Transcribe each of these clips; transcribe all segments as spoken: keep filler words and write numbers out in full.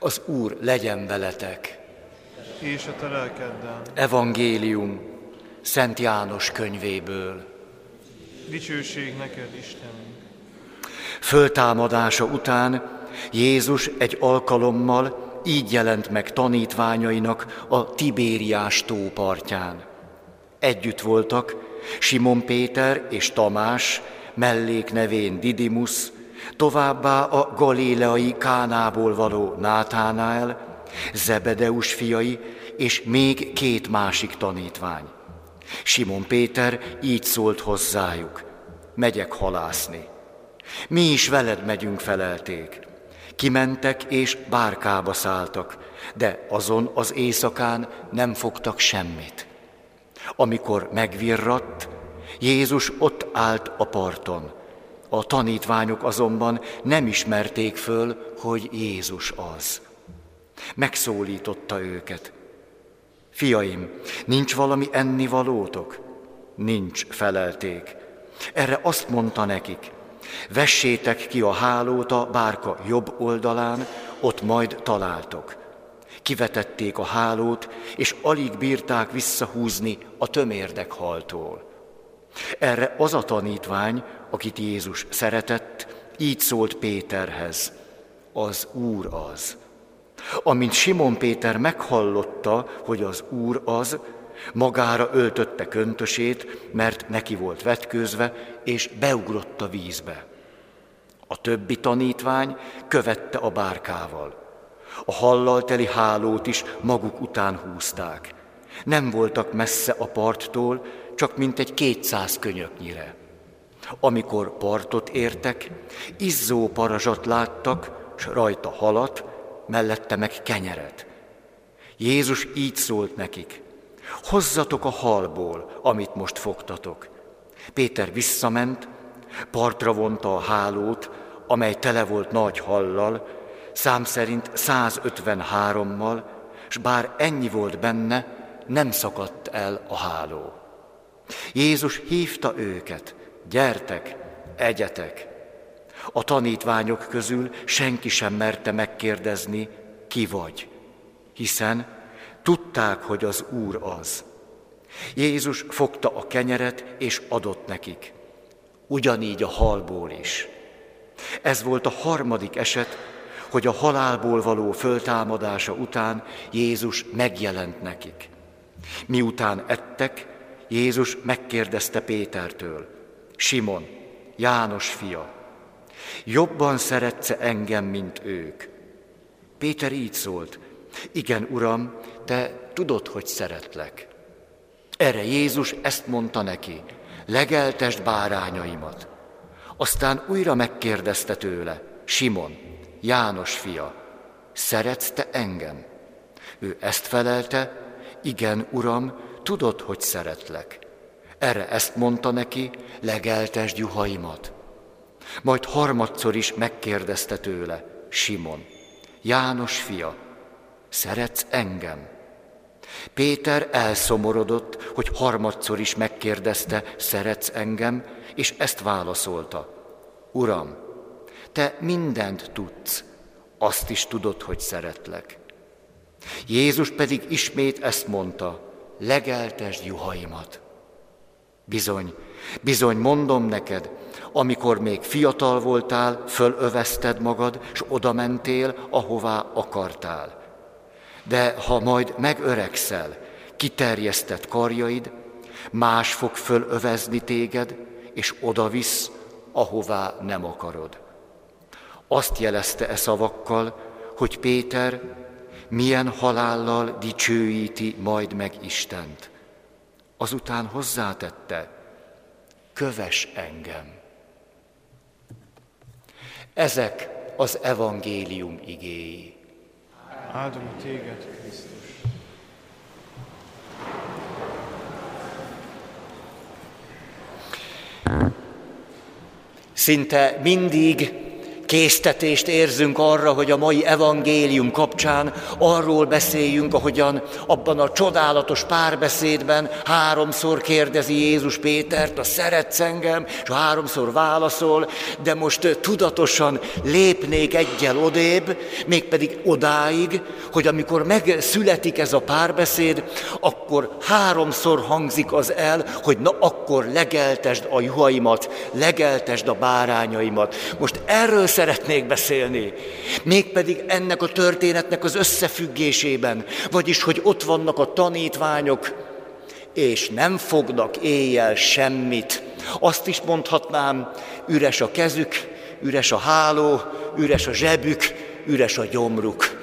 Az Úr legyen veletek. És a te lelkeddel. Evangélium Szent János könyvéből. Dicsőség neked, Istenünk. Föltámadása után Jézus egy alkalommal így jelent meg tanítványainak a Tibériás tó partján. Együtt voltak Simon Péter és Tamás, melléknevén Didimusz, továbbá a galileai Kánából való Nátánál, Zebedeus fiai és még két másik tanítvány. Simon Péter így szólt hozzájuk: megyek halászni. Mi is veled megyünk, felelték. Kimentek és bárkába szálltak, de azon az éjszakán nem fogtak semmit. Amikor megvirradt, Jézus ott állt a parton. A tanítványok azonban nem ismerték föl, hogy Jézus az. Megszólította őket: fiaim, nincs valami ennivalótok? Nincs, felelték. Erre azt mondta nekik: vessétek ki a hálót a bárka jobb oldalán, ott majd találtok. Kivetették a hálót, és alig bírták visszahúzni a tömérdek haltól. Erre az a tanítvány, akit Jézus szeretett, így szólt Péterhez: az Úr az. Amint Simon Péter meghallotta, hogy az Úr az, magára öltötte köntösét, mert neki volt vetkőzve, és beugrott a vízbe. A többi tanítvány követte a bárkával. A hallal teli hálót is maguk után húzták. Nem voltak messze a parttól, csak mintegy kétszáz könyöknyire. Amikor partot értek, izzó parazsat láttak, s rajta halat, mellette meg kenyeret. Jézus így szólt nekik: hozzatok a halból, amit most fogtatok. Péter visszament, partra vonta a hálót, amely tele volt nagy hallal, szám szerint százötvenhárommal, s bár ennyi volt benne, nem szakadt el a háló. Jézus hívta őket: gyertek, egyetek. A tanítványok közül senki sem merte megkérdezni: ki vagy, hiszen tudták, hogy az Úr az. Jézus fogta a kenyeret és adott nekik. Ugyanígy a halból is. Ez volt a harmadik eset, hogy a halálból való föltámadása után Jézus megjelent nekik. Miután ettek, Jézus megkérdezte Pétertől: Simon, János fia, jobban szeretsz engem, mint ők? Péter így szólt: igen, Uram, te tudod, hogy szeretlek. Erre Jézus ezt mondta neki: legeltesd bárányaimat. Aztán újra megkérdezte tőle: Simon, János fia, szeretsz te engem? Ő ezt felelte: igen, Uram, tudod, hogy szeretlek. Erre ezt mondta neki: legeltesd juhaimat. Majd harmadszor is megkérdezte tőle: Simon, János fia, szeretsz engem? Péter elszomorodott, hogy harmadszor is megkérdezte: szeretsz engem? És ezt válaszolta: Uram, te mindent tudsz, azt is tudod, hogy szeretlek. Jézus pedig ismét ezt mondta: legeltesd juhaimat. Bizony, bizony mondom neked, amikor még fiatal voltál, fölövezted magad, s oda mentél, ahová akartál. De ha majd megöregszel, kiterjesztett karjaid, más fog fölövezni téged, és oda visz, ahová nem akarod. Azt jelezte e szavakkal, hogy Péter milyen halállal dicsőíti majd meg Istent. Azután hozzátette: kövess engem. Ezek az evangélium igéi. Áldom téged, Krisztus. Szinte mindig késztetést érzünk arra, hogy a mai evangélium kapcsán arról beszéljünk, ahogyan abban a csodálatos párbeszédben háromszor kérdezi Jézus Pétert, a szeretsz engem, és háromszor válaszol, de most tudatosan lépnék egyel odébb, mégpedig odáig, hogy amikor megszületik ez a párbeszéd, akkor háromszor hangzik az el, hogy na akkor legeltesd a juhaimat, legeltesd a bárányaimat. Most erről szeretnék beszélni, mégpedig ennek a történetnek az összefüggésében, vagyis, hogy ott vannak a tanítványok, és nem fognak éjjel semmit. Azt is mondhatnám, üres a kezük, üres a háló, üres a zsebük, üres a gyomruk.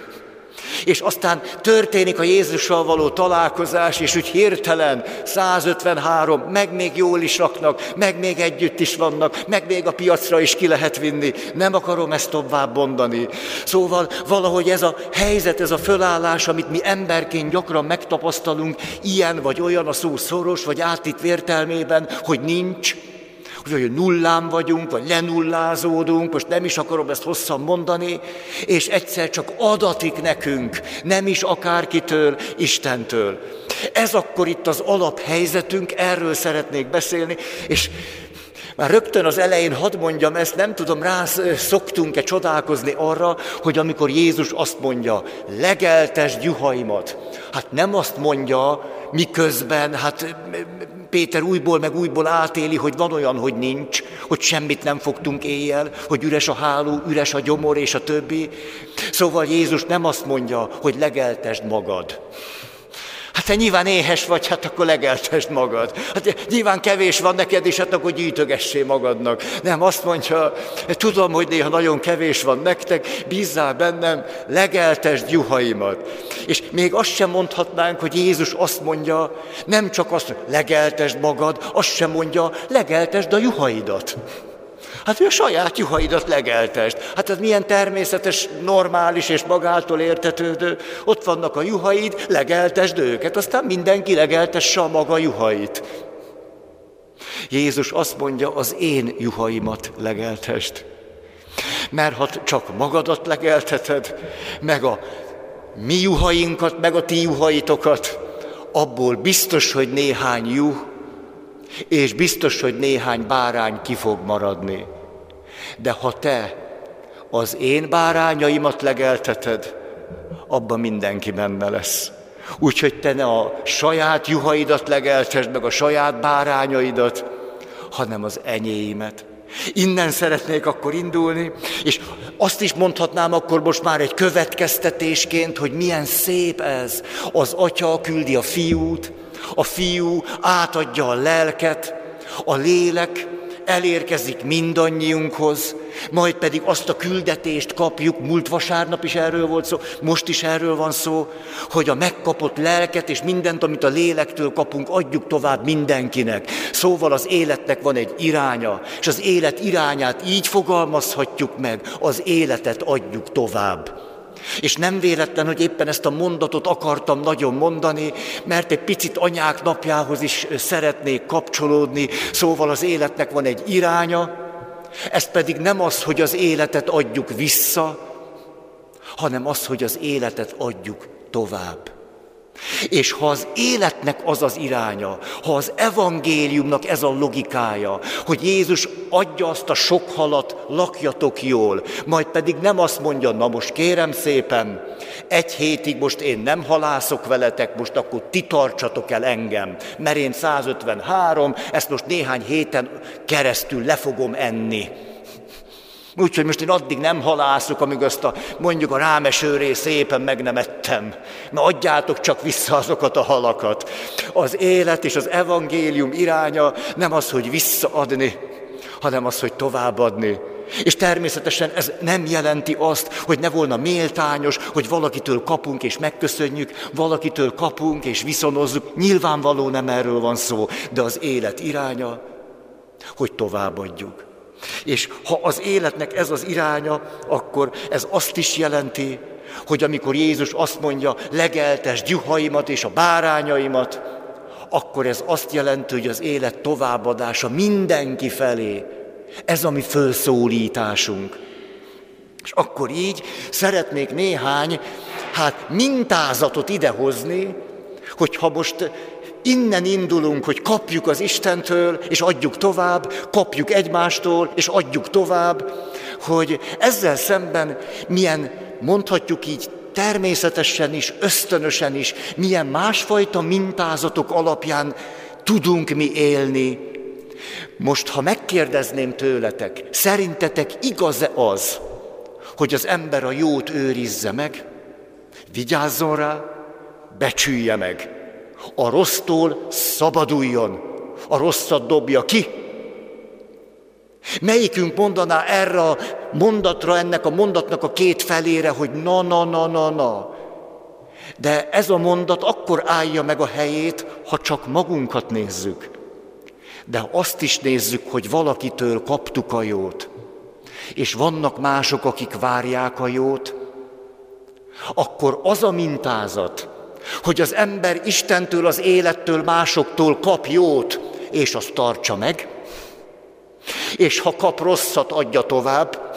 És aztán történik a Jézussal való találkozás, és úgy hirtelen százötvenhárom, meg még jól is raknak, meg még együtt is vannak, meg még a piacra is ki lehet vinni. Nem akarom ezt tovább mondani. Szóval valahogy ez a helyzet, ez a fölállás, amit mi emberként gyakran megtapasztalunk, ilyen vagy olyan a szó szoros, vagy átítt értelmében, hogy nincs, hogy nullán vagyunk, vagy lenullázódunk, most nem is akarom ezt hosszan mondani, és egyszer csak adatik nekünk, nem is akárkitől, Istentől. Ez akkor itt az alaphelyzetünk, erről szeretnék beszélni, és már rögtön az elején hadd mondjam ezt, nem tudom, rá szoktunk-e csodálkozni arra, hogy amikor Jézus azt mondja, legeltesd juhaimat, hát nem azt mondja, miközben, hát Péter újból meg újból átéli, hogy van olyan, hogy nincs, hogy semmit nem fogtunk éjjel, hogy üres a háló, üres a gyomor és a többi. Szóval Jézus nem azt mondja, hogy legeltesd magad. Hát te nyilván éhes vagy, hát akkor legeltesd magad. Hát nyilván kevés van neked, és hát akkor gyűjtögessé magadnak. Nem, azt mondja, tudom, hogy néha nagyon kevés van nektek, bízzál bennem, legeltesd juhaimat. És még azt sem mondhatnánk, hogy Jézus azt mondja, nem csak azt, hogy legeltesd magad, azt sem mondja, legeltesd a juhaidat. Hát, hogy a saját juhaidat legeltesd. Hát ez milyen természetes, normális és magától értetődő. Ott vannak a juhaid, legeltesd őket, aztán mindenki legeltesse a maga juhait. Jézus azt mondja, az én juhaimat legeltesd. Mert ha csak magadat legelteted, meg a mi juhainkat, meg a ti juhaitokat, abból biztos, hogy néhány juh, és biztos, hogy néhány bárány ki fog maradni. De ha te az én bárányaimat legelteted, abban mindenki benne lesz. Úgyhogy te ne a saját juhaidat legeltesd, meg a saját bárányaidat, hanem az enyéimet. Innen szeretnék akkor indulni, és azt is mondhatnám akkor most már egy következtetésként, hogy milyen szép ez. Az atya küldi a fiút, a fiú átadja a lelket, a lélek elérkezik mindannyiunkhoz, majd pedig azt a küldetést kapjuk, múlt vasárnap is erről volt szó, most is erről van szó, hogy a megkapott lelket és mindent, amit a lélektől kapunk, adjuk tovább mindenkinek. Szóval az életnek van egy iránya, és az élet irányát így fogalmazhatjuk meg, az életet adjuk tovább. És nem véletlen, hogy éppen ezt a mondatot akartam nagyon mondani, mert egy picit anyák napjához is szeretnék kapcsolódni, szóval az életnek van egy iránya, ez pedig nem az, hogy az életet adjuk vissza, hanem az, hogy az életet adjuk tovább. És ha az életnek az az iránya, ha az evangéliumnak ez a logikája, hogy Jézus adja azt a sok halat, lakjatok jól, majd pedig nem azt mondja, na most kérem szépen, egy hétig most én nem halászok veletek, most akkor ti tartsatok el engem, mert én százötvenhárom, ezt most néhány héten keresztül le fogom enni. Úgyhogy most én addig nem halászok, amíg azt a, mondjuk a rámesőré szépen meg nem ettem. Na adjátok csak vissza azokat a halakat. Az élet és az evangélium iránya nem az, hogy visszaadni, hanem az, hogy továbbadni. És természetesen ez nem jelenti azt, hogy ne volna méltányos, hogy valakitől kapunk és megköszönjük, valakitől kapunk és viszonozzuk. Nyilvánvaló nem erről van szó, de az élet iránya, hogy továbbadjuk. És ha az életnek ez az iránya, akkor ez azt is jelenti, hogy amikor Jézus azt mondja, legeltesd juhaimat és a bárányaimat, akkor ez azt jelenti, hogy az élet továbbadása mindenki felé. Ez a mi fölszólításunk. És akkor így szeretnék néhány, hát mintázatot idehozni, hogyha most innen indulunk, hogy kapjuk az Istentől, és adjuk tovább, kapjuk egymástól, és adjuk tovább, hogy ezzel szemben milyen, mondhatjuk így, természetesen is, ösztönösen is, milyen másfajta mintázatok alapján tudunk mi élni. Most, ha megkérdezném tőletek, szerintetek igaz-e az, hogy az ember a jót őrizze meg, vigyázzon rá, becsülje meg, a rossztól szabaduljon, a rosszat dobja ki? Melyikünk mondaná erre a mondatra, ennek a mondatnak a két felére, hogy na, na, na, na, na. De ez a mondat akkor állja meg a helyét, ha csak magunkat nézzük. De azt is nézzük, hogy valakitől kaptuk a jót, és vannak mások, akik várják a jót, akkor az a mintázat, hogy az ember Istentől, az élettől, másoktól kap jót, és azt tartsa meg, és ha kap rosszat, adja tovább.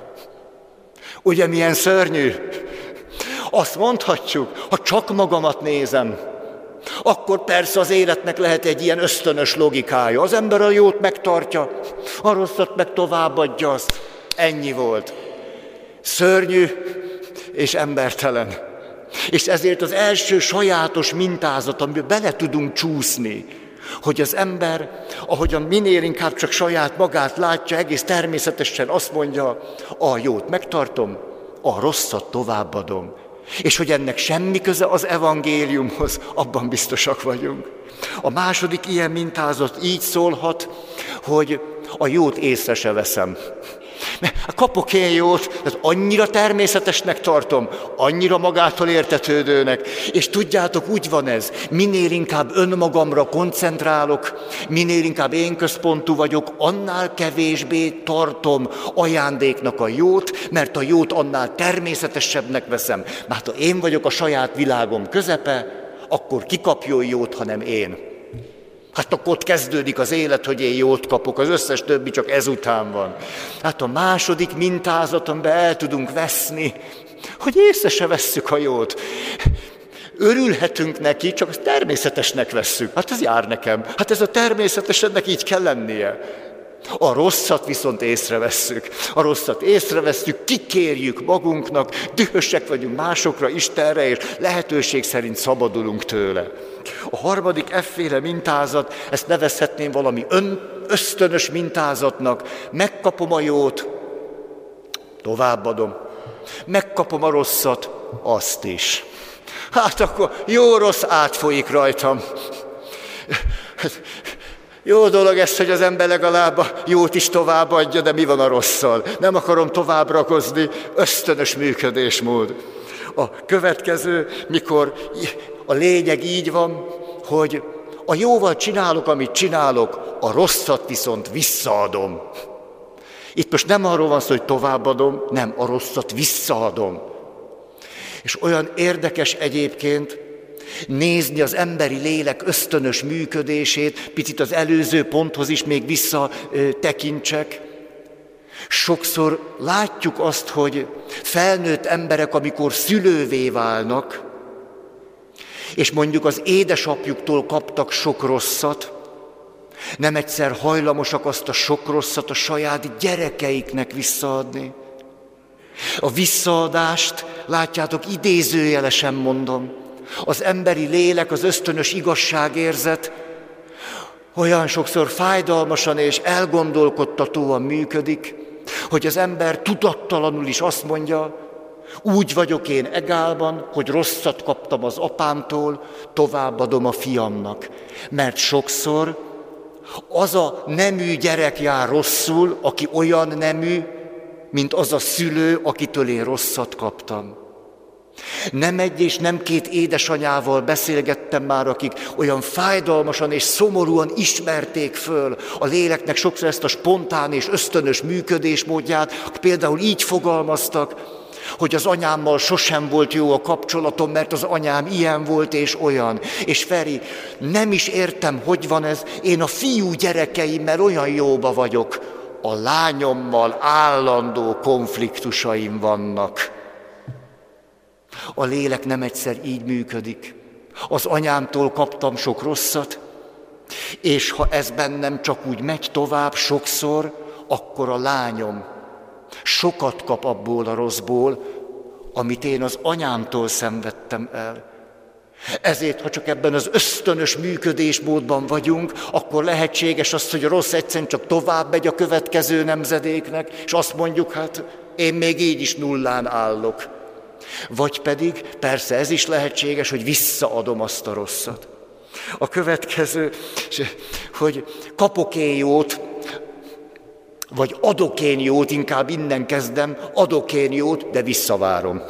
Ugye milyen szörnyű? Azt mondhatjuk, ha csak magamat nézem, akkor persze az életnek lehet egy ilyen ösztönös logikája. Az ember a jót megtartja, a rosszat meg továbbadja, azt. Ennyi volt. Szörnyű és embertelen. És ezért az első sajátos mintázat, amiben bele tudunk csúszni, hogy az ember, ahogyan minél inkább csak saját magát látja, egész természetesen azt mondja, a jót megtartom, a rosszat továbbadom. És hogy ennek semmi köze az evangéliumhoz, abban biztosak vagyunk. A második ilyen mintázat így szólhat, hogy a jót észre se veszem. Kapok én jót, tehát annyira természetesnek tartom, annyira magától értetődőnek, és tudjátok, úgy van ez, minél inkább önmagamra koncentrálok, minél inkább én központú vagyok, annál kevésbé tartom ajándéknak a jót, mert a jót annál természetesebbnek veszem. Mert ha én vagyok a saját világom közepe, akkor ki kapjon jót, hanem én. Hát akkor ott kezdődik az élet, hogy én jót kapok, az összes többi csak ezután van. Hát a második mintázat, amiben el tudunk veszni, hogy észre se vesszük a jót. Örülhetünk neki, csak azt természetesnek vesszük. Hát ez jár nekem. Hát ez a természetesennek így kell lennie. A rosszat viszont észrevesszük. A rosszat észrevesszük, kikérjük magunknak, dühösek vagyunk másokra, Istenre, és lehetőség szerint szabadulunk tőle. A harmadik efféle mintázat, ezt nevezhetném valami ön, ösztönös mintázatnak. Megkapom a jót, továbbadom. Megkapom a rosszat, azt is. Hát akkor jó-rossz átfolyik rajtam. Jó dolog ez, hogy az ember legalább a jót is továbbadja, de mi van a rosszal? Nem akarom tovább rakozni, ösztönös működésmód. A következő, mikor a lényeg így van, hogy a jóval csinálok, amit csinálok, a rosszat viszont visszaadom. Itt most nem arról van szó, hogy továbbadom, nem, a rosszat visszaadom. És olyan érdekes egyébként nézni az emberi lélek ösztönös működését, picit az előző ponthoz is még visszatekintsek. Sokszor látjuk azt, hogy felnőtt emberek, amikor szülővé válnak, és mondjuk az édesapjuktól kaptak sok rosszat, nem egyszer hajlamosak azt a sok rosszat a saját gyerekeiknek visszaadni. A visszaadást, látjátok, idézőjelesen mondom, az emberi lélek, az ösztönös igazságérzet olyan sokszor fájdalmasan és elgondolkodtatóan működik, hogy az ember tudattalanul is azt mondja, úgy vagyok én egálban, hogy rosszat kaptam az apámtól, továbbadom a fiamnak. Mert sokszor az a nemű gyerek jár rosszul, aki olyan nemű, mint az a szülő, akitől én rosszat kaptam. Nem egy és nem két édesanyával beszélgettem már, akik olyan fájdalmasan és szomorúan ismerték föl a léleknek sokszor ezt a spontán és ösztönös működésmódját, például így fogalmaztak, hogy az anyámmal sosem volt jó a kapcsolatom, mert az anyám ilyen volt és olyan. És Feri, nem is értem, hogy van ez, én a fiú gyerekeimmel olyan jóba vagyok. a lányommal állandó konfliktusaim vannak. A lélek nem egyszer így működik. Az anyámtól kaptam sok rosszat, és ha ez bennem csak úgy megy tovább sokszor, akkor a lányom sokat kap abból a rosszból, amit én az anyámtól szenvedtem el. Ezért, ha csak ebben az ösztönös működésmódban vagyunk, akkor lehetséges az, hogy a rossz egyszerűen csak tovább megy a következő nemzedéknek, és azt mondjuk, hát én még így is nullán állok. Vagy pedig, persze ez is lehetséges, hogy visszaadom azt a rosszat. A következő, hogy kapok én jót, vagy adok én jót, inkább innen kezdem, adok én jót, de visszavárom.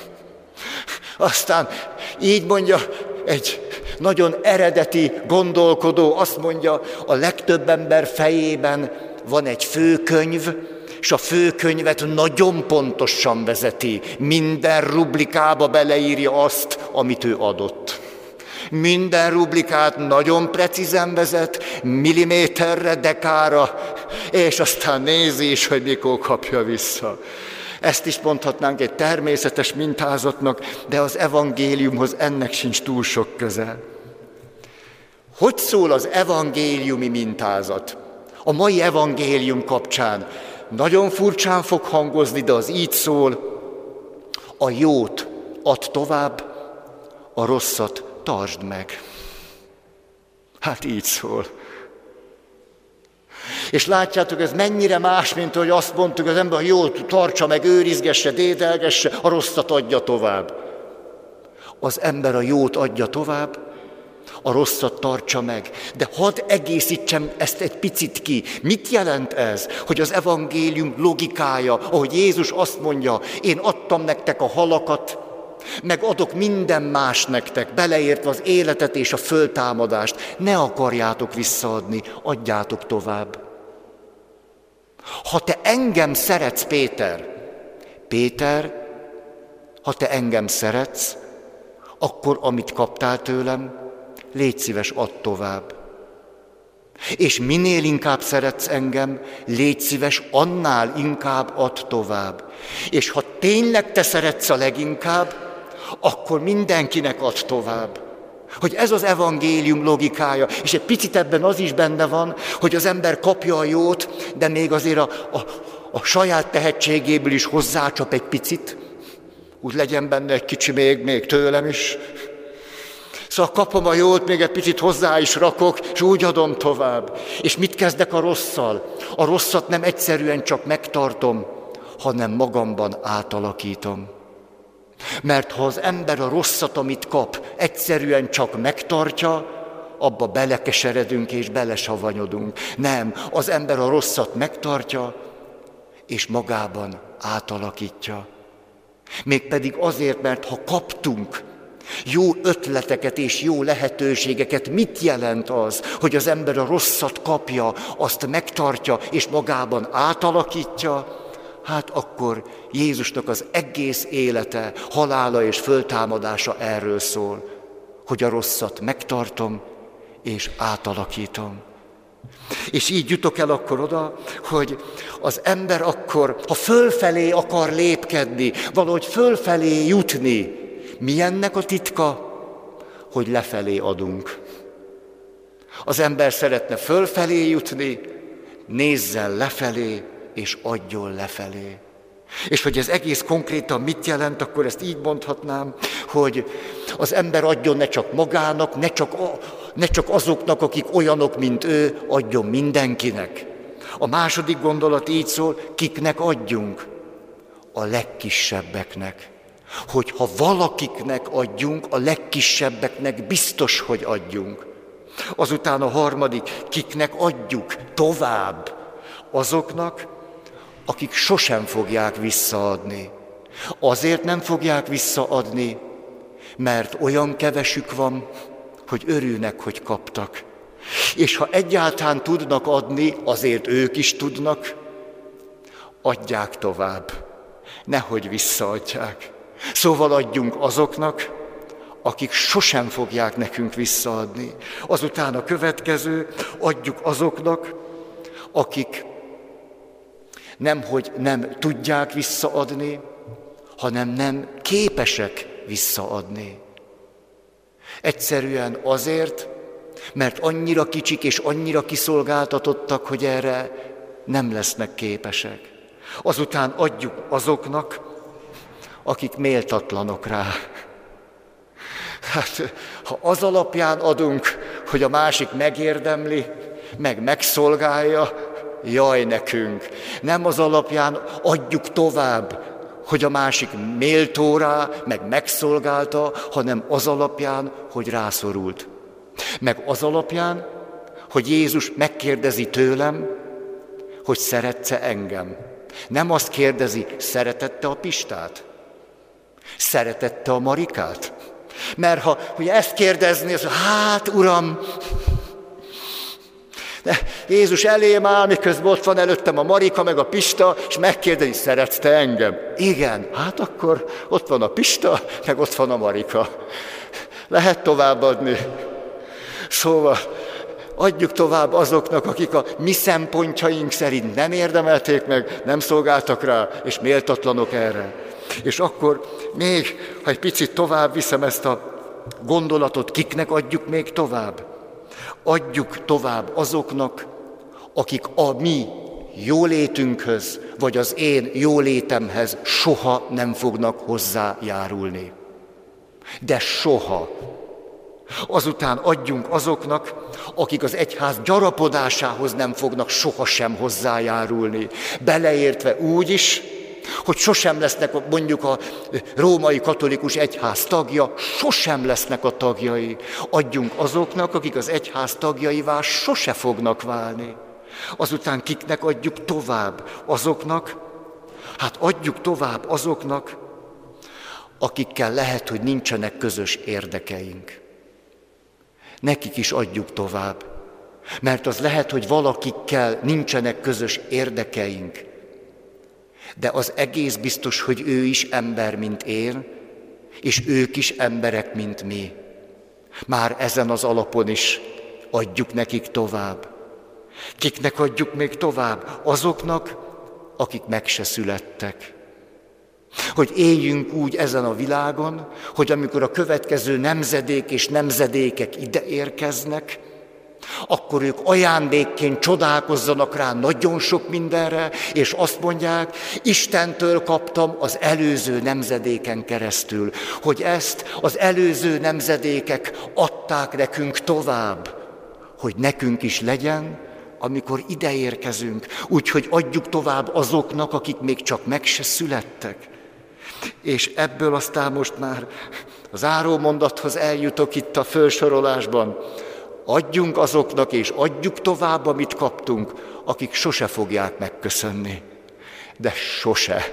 Aztán így mondja egy nagyon eredeti gondolkodó, azt mondja, a legtöbb ember fejében van egy főkönyv, és a főkönyvet nagyon pontosan vezeti. Minden rublikába beleírja azt, amit ő adott. Minden rublikát nagyon precízen vezet, milliméterre, dekára, és aztán nézi is, hogy mikor kapja vissza. Ezt is mondhatnánk egy természetes mintázatnak, de az evangéliumhoz ennek sincs túl sok köze. Hogy szól az evangéliumi mintázat? A mai evangélium kapcsán nagyon furcsán fog hangozni, de az így szól: a jót add tovább, a rosszat tartsd meg. Hát így szól. És látjátok, ez mennyire más, mint hogy azt mondtuk, az ember, hogy jót tartsa meg, őrizgesse, dédelgesse, a rosszat adja tovább. Az ember a jót adja tovább, a rosszat tartsa meg. De hadd egészítsem ezt egy picit ki. Mit jelent ez, hogy az evangélium logikája, ahogy Jézus azt mondja, én adtam nektek a halakat, meg adok minden más nektek, beleértve az életet és a föltámadást. Ne akarjátok visszaadni, adjátok tovább. Ha te engem szeretsz, Péter, Péter, ha te engem szeretsz, akkor amit kaptál tőlem, légy szíves, add tovább. És minél inkább szeretsz engem, légy szíves, annál inkább add tovább. És ha tényleg te szeretsz a leginkább, akkor mindenkinek add tovább. Hogy ez az evangélium logikája, és egy picit ebben az is benne van, hogy az ember kapja a jót, de még azért a, a, a saját tehetségéből is hozzácsap egy picit, úgy legyen benne egy kicsi még, még tőlem is. Szóval kapom a jót, még egy picit hozzá is rakok, és úgy adom tovább. És mit kezdek a rosszal? A rosszat nem egyszerűen csak megtartom, hanem magamban átalakítom. Mert ha az ember a rosszat, amit kap, egyszerűen csak megtartja, abba belekeseredünk és belesavanyodunk. Nem, az ember a rosszat megtartja, és magában átalakítja. Mégpedig azért, mert ha kaptunk jó ötleteket és jó lehetőségeket, mit jelent az, hogy az ember a rosszat kapja, azt megtartja és magában átalakítja? Hát akkor Jézusnak az egész élete, halála és föltámadása erről szól, hogy a rosszat megtartom és átalakítom. És így jutok el akkor oda, hogy az ember akkor, ha fölfelé akar lépkedni, valahogy fölfelé jutni, mi ennek a titka? Hogy lefelé adunk. Az ember szeretne fölfelé jutni, nézzen lefelé, és adjon lefelé. És hogy ez egész konkrétan mit jelent, akkor ezt így mondhatnám, hogy az ember adjon ne csak magának, ne csak, a, ne csak azoknak, akik olyanok, mint ő, adjon mindenkinek. A második gondolat így szól, kiknek adjunk? A legkisebbeknek. Hogy ha valakiknek adjunk, a legkisebbeknek biztos, hogy adjunk. Azután a harmadik, kiknek adjuk tovább? Azoknak, akik sosem fogják visszaadni. Azért nem fogják visszaadni, mert olyan kevesük van, hogy örülnek, hogy kaptak. És ha egyáltalán tudnak adni, azért ők is tudnak, adják tovább, nehogy visszaadják. Szóval adjunk azoknak, akik sosem fogják nekünk visszaadni. Azután a következő, adjuk azoknak, akik Nem, hogy nem tudják visszaadni, hanem nem képesek visszaadni. Egyszerűen azért, mert annyira kicsik és annyira kiszolgáltatottak, hogy erre nem lesznek képesek. Azután adjuk azoknak, akik méltatlanok rá. Hát, ha az alapján adunk, hogy a másik megérdemli, meg megszolgálja, jaj nekünk. Nem az alapján adjuk tovább, hogy a másik méltó rá, meg megszolgálta, hanem az alapján, hogy rászorult. Meg az alapján, hogy Jézus megkérdezi tőlem, hogy szeretsz-e engem. Nem azt kérdezi, szeretette a Pistát? Szeretette a Marikát? Mert ha ugye ezt kérdezni, az, hát uram, de Jézus elém áll, miközben ott van előttem a Marika, meg a Pista, és megkérdezi, szeretsz te engem? Igen, hát akkor ott van a Pista, meg ott van a Marika. Lehet továbbadni. Szóval adjuk tovább azoknak, akik a mi szempontjaink szerint nem érdemelték meg, nem szolgáltak rá, és méltatlanok erre. És akkor még, ha egy picit tovább viszem ezt a gondolatot, kiknek adjuk még tovább? Adjuk tovább azoknak, akik a mi jólétünkhöz, vagy az én jólétemhez soha nem fognak hozzájárulni. De soha. Azután adjunk azoknak, akik az egyház gyarapodásához nem fognak sohasem hozzájárulni. Beleértve úgy is, hogy sosem lesznek mondjuk a római katolikus egyház tagja, sosem lesznek a tagjai. Adjunk azoknak, akik az egyház tagjaivá sose fognak válni. Azután kiknek adjuk tovább? Azoknak, hát adjuk tovább azoknak, akikkel lehet, hogy nincsenek közös érdekeink. Nekik is adjuk tovább, mert az lehet, hogy valakikkel nincsenek közös érdekeink, de az egész biztos, hogy ő is ember, mint én, és ők is emberek, mint mi. Már ezen az alapon is adjuk nekik tovább. Kiknek adjuk még tovább? Azoknak, akik meg se születtek. Hogy éljünk úgy ezen a világon, hogy amikor a következő nemzedék és nemzedékek ide érkeznek, akkor ők ajándékként csodálkozzanak rá nagyon sok mindenre, és azt mondják, Istentől kaptam az előző nemzedéken keresztül, hogy ezt az előző nemzedékek adták nekünk tovább, hogy nekünk is legyen, amikor ide érkezünk. Úgyhogy adjuk tovább azoknak, akik még csak meg se születtek. És ebből aztán most már az zárómondathoz eljutok itt a felsorolásban. Adjunk azoknak, és adjuk tovább, amit kaptunk, akik sose fogják megköszönni. De sose.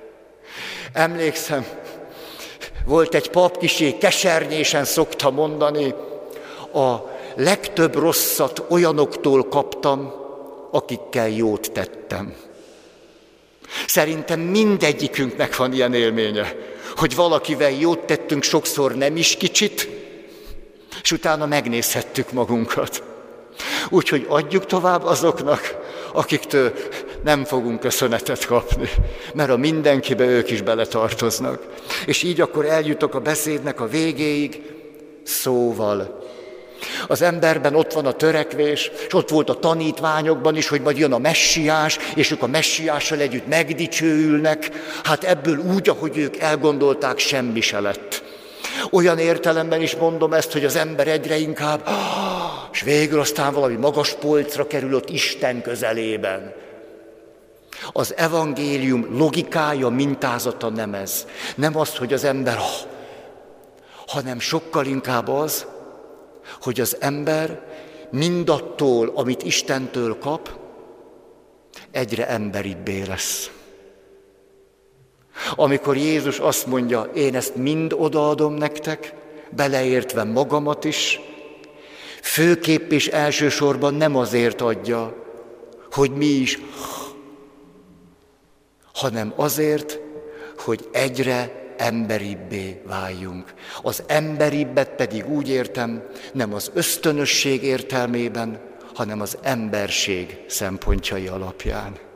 Emlékszem, volt egy papkisé, kesernyésen szokta mondani, a legtöbb rosszat olyanoktól kaptam, akikkel jót tettem. Szerintem mindegyikünknek van ilyen élménye, hogy valakivel jót tettünk sokszor nem is kicsit, és utána megnézhettük magunkat. Úgyhogy adjuk tovább azoknak, akiktől nem fogunk köszönetet kapni, mert a mindenkibe ők is beletartoznak. És így akkor eljutok a beszédnek a végéig, szóval. Az emberben ott van a törekvés, és ott volt a tanítványokban is, hogy majd jön a messiás, és ők a messiással együtt megdicsőülnek. Hát ebből úgy, ahogy ők elgondolták, semmi se lett. Olyan értelemben is mondom ezt, hogy az ember egyre inkább, és végül aztán valami magas polcra kerül ott Isten közelében. Az evangélium logikája, mintázata nem ez. Nem az, hogy az ember, hanem sokkal inkább az, hogy az ember mindattól, amit Istentől kap, egyre emberibbé lesz. Amikor Jézus azt mondja, én ezt mind odaadom nektek, beleértve magamat is, főképp és elsősorban nem azért adja, hogy mi is, hanem azért, hogy egyre emberibbé váljunk. Az emberibbet pedig úgy értem, nem az ösztönösség értelmében, hanem az emberség szempontjai alapján.